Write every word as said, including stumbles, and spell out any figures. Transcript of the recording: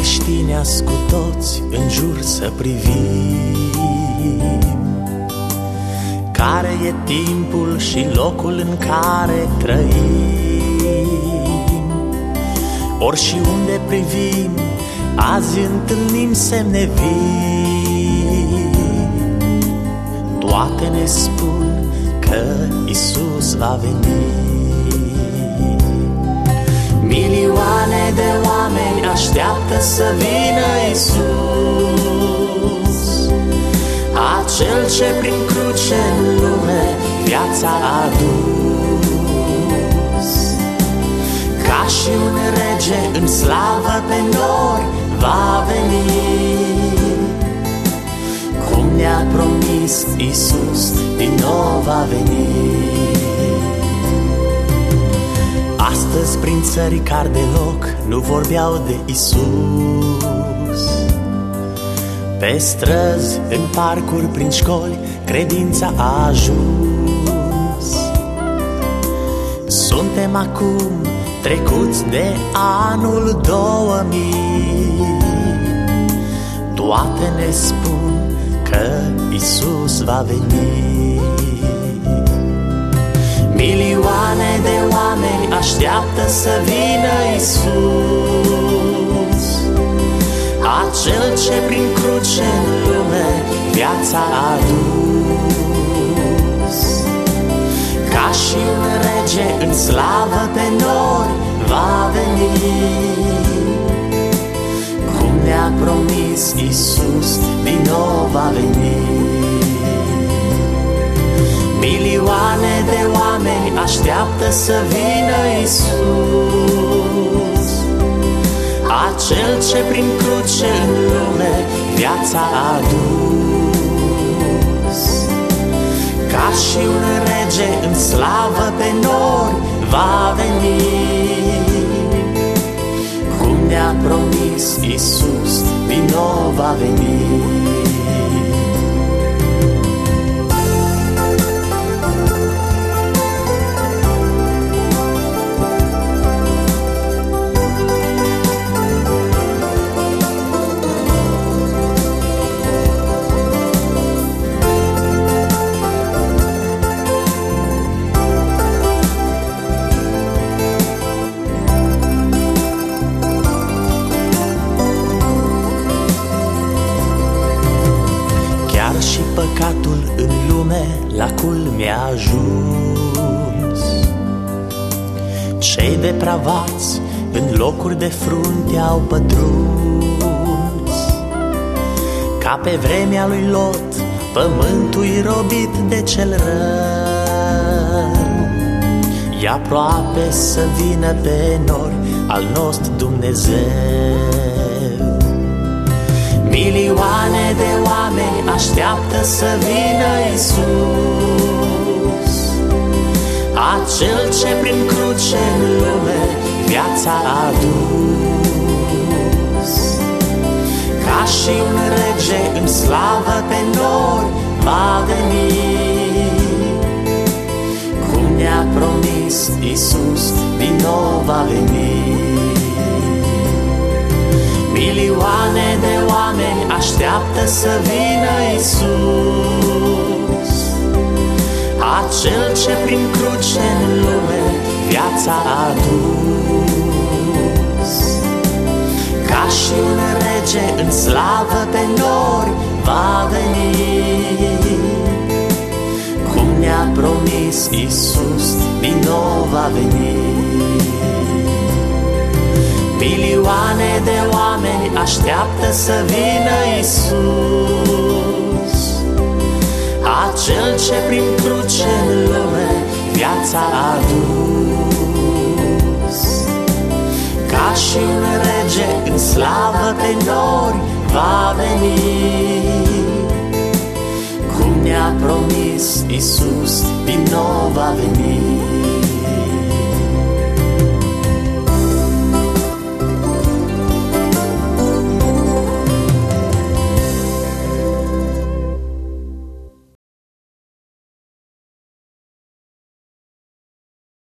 creștini azi cu toți în jur să privim, care e timpul și locul în care trăim. Ori și unde privim, azi întâlnim semne vii. Toate ne spun că Iisus va veni. Milioane de oameni așteaptă să vină Iisus, acel ce prin cruce în lume viața a dus. Ca și un rege în slavă pe nori va veni, cum ne-a promis Iisus, din nou va veni. Astăzi prin țări care deloc nu vorbeau de Iisus. Pe străzi, în parcuri, prin școli, credința a ajuns. Suntem acum trecuți de anul două mii. Toate ne spun că Iisus va veni. Milioane de oameni așteaptă să vină Iisus, acel ce prin cruce în lume viața a dus. Ca și un rege în slavă pe nori va veni, cum ne-a promis Iisus, din nou va veni. Milioane de oameni așteaptă să vină Iisus, acel ce prin cruce în lume viața a dus. Ca și un rege în slavă pe nori va veni, cum ne-a promis Iisus, din nou va veni. Și păcatul în lume la culme a ajuns. Cei depravați în locuri de frunte au pătruns. Ca pe vremea lui Lot, pământul e robit de cel rău. E aproape să vină pe nori al nostru Dumnezeu. Milioane de oameni așteaptă să vină Iisus, acel ce prin cruce în lume viața a dus. Ca și un rege în slavă pe nori va veni, cum ne-a promis Iisus, din nou va veni. Milioane de oameni așteaptă să vină Iisus, acel ce prin cruce în lume viața a dus. Ca și un rege în slavă pe nori va veni, cum ne-a promis Iisus, din nou va veni. Milioane de oameni așteaptă să vină Iisus, acel ce prin cruce în lume viața a dus. Ca și un rege în slavă pe nori va veni, cum ne-a promis Iisus, din nou va veni.